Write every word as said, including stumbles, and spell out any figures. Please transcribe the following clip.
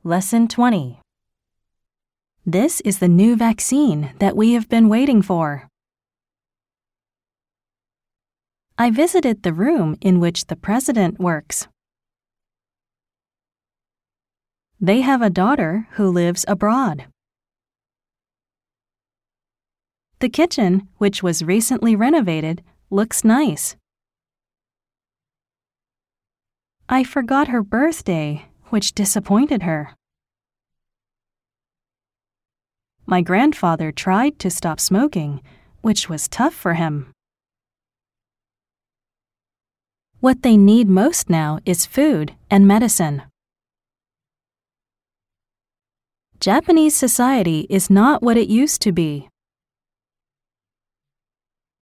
Lesson twenty. This is the new vaccine that we have been waiting for. I visited the room in which the president works. They have a daughter who lives abroad. The kitchen, which was recently renovated, looks nice. I forgot her birthday, which disappointed her. My grandfather tried to stop smoking, which was tough for him. What they need most now is food and medicine. Japanese society is not what it used to be.